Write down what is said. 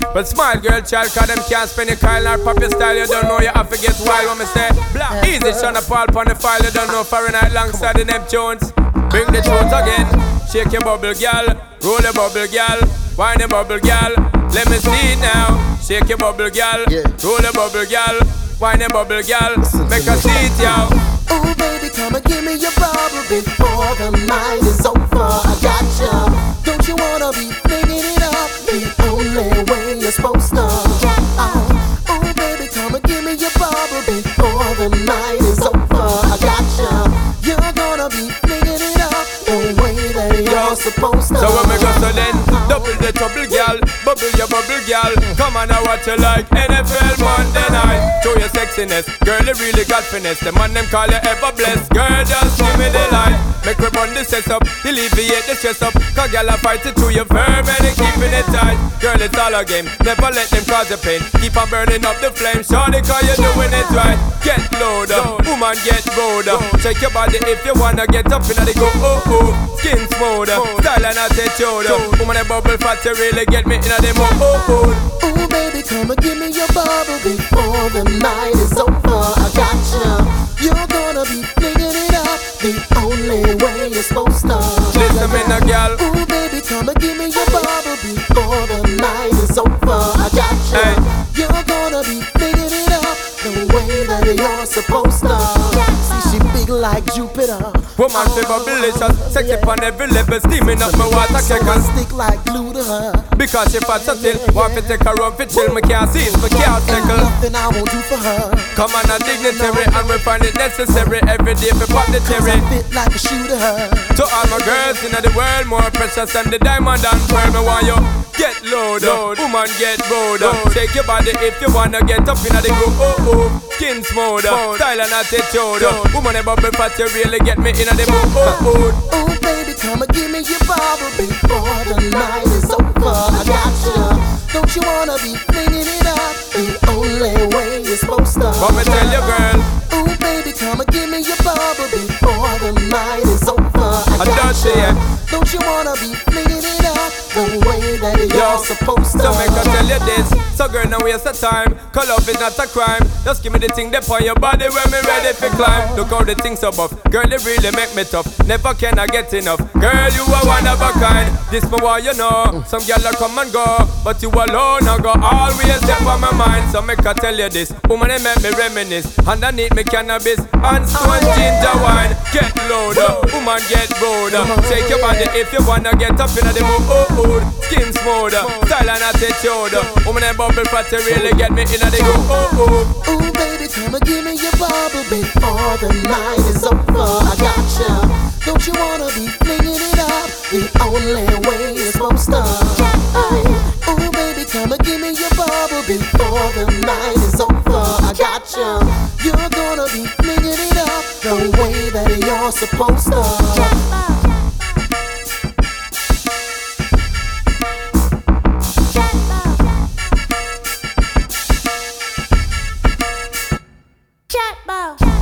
But smile girl child, cause them can't spend your Kyle or pop your style. You don't know you have to get wild when me say blah. Easy Sean Paul on the file. You don't know Fahrenheit alongside the Neptunes. Bring the truth again. Shake your bubble girl, roll your bubble girl, wine your bubble girl. Let me see it now. Shake your bubble girl, roll your bubble girl, wine your bubble girl. Make her see it, yo. Ooh, baby, come and give me your bubble before the night is over. I got ya. Don't you wanna be flinging it up the only way you're supposed to? Ooh, baby, come and give me your bubble before the night is over. I got ya. You're gonna be flinging it up the way that you're supposed to. So when we go so then, double the trouble, girl. Bubble your bubble, girl. Come on, I watch you like NFL Monday night. Show your sexiness, girl, you really got finesse. The man them call you ever blessed. Girl, just give me the light. Make me burn the stress up, alleviate the stress up. Cause girl, I fight it through your firm and keeping it tight. Girl, it's all a game, never let them cause you pain. Keep on burning up the flame, shorty, cause you're doing it right. Get loader, woman get bolder. Shake your body if you wanna get up in the go, oh oh. Skin smoother, style and attitude. Woman, a bubble fat, you really get me in the mo, oh oh. Ooh, baby, come and give me your bubble before the night is over. I got ya. You're gonna be flinging it up the only way you're supposed to. Listen me now, girl. Ooh, baby, come and give me your bubble before the night is over. I got ya. Hey. You're gonna be flinging it up the way that you're supposed to. See, she big like Jupiter. Woman feel delicious, sexy on every level, steaming up my water So I kegel. stick like glue to her. Because she fat so till, want to take her run for chill. Me can't see it, me can't Ain't tackle. nothing I won't do for her. Come on, a dignitary, and we find it necessary every day for pop the 'Cause cherry. I fit like a shoe to her. To all my girls in the world, more precious than the diamond and pearl. Me want you get loader, woman get bolder. Shake your body if you wanna get up in the groove. Oh oh, skin smoother, style and attitude. Woman a bubble fat, you really get me in the mood. Oh oh. Ooh, baby, come and give me your bubble before the night is over. I got ya. Don't you wanna be flinging it up the only way you're supposed to? But me tell you, girl, Ooh, baby, come and give me your bubble before the night is over. I got dirty, ya. yeah. Don't you wanna be flinging it up the way that you're supposed to? so make her tell you this. So girl, no waste of time, call love is not a crime. Just give me the thing that on your body when me ready to climb. Look how the thing's so buff, girl, it really make me tough. Never can I get enough, girl, you are one of a kind. This me why you know, some girl a come and go, but you alone I go always there on my mind. So make her tell you this, woman it make me reminisce. Underneath me cannabis and stone ginger wine. Get loader, woman get bolder. Shake your body if you wanna get up in the mood. Skin smoother, style and attitude. Woman and bubble fat, you really get me in the go. Ooh, baby, come and give me your bubble before the night is over. I got ya. Don't you wanna be flinging it up the only way you're supposed to? Ooh, baby, come and give me your bubble before the night is over. I got ya. You're gonna be flinging it up the way that you're supposed to. Chatbo.